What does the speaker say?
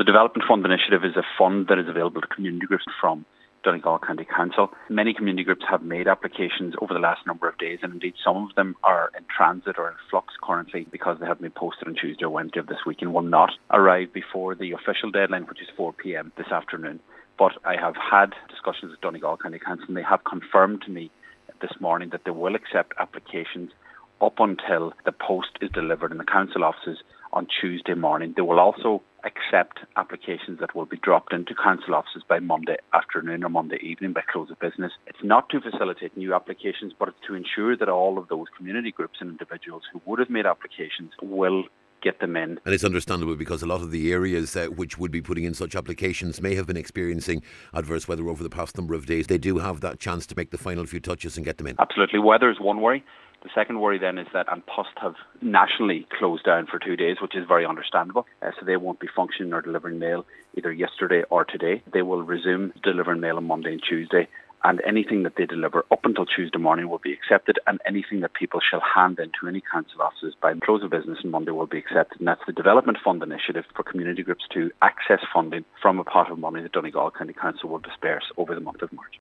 Development Fund initiative is a fund that is available to community groups from Donegal County Council. Many community groups have made applications over the last number of days, and indeed some of them are in transit or in flux currently because they have been posted on Tuesday or Wednesday of this week and will not arrive before the official deadline, which is 4 p.m. this afternoon. But I have had discussions with Donegal County Council, and they have confirmed to me this morning that they will accept applications up until the post is delivered in the council offices on Tuesday morning. They will also accept applications that will be dropped into council offices by Monday afternoon or Monday evening by close of business. It's not to facilitate new applications, but it's to ensure that all of those community groups and individuals who would have made applications will get them in. And it's understandable because a lot of the areas which would be putting in such applications may have been experiencing adverse weather over the past number of days. They do have that chance to make the final few touches and get them in. Absolutely. Weather is one worry. The second worry then is that An Post have nationally closed down for 2 days, which is very understandable. So they won't be functioning or delivering mail either yesterday or today. They will resume delivering mail on Monday and Tuesday, and anything that they deliver up until Tuesday morning will be accepted, and anything that people shall hand into any council offices by close of business on Monday will be accepted. And that's the Development Fund initiative for community groups to access funding from a pot of money that Donegal County Council will disperse over the month of March.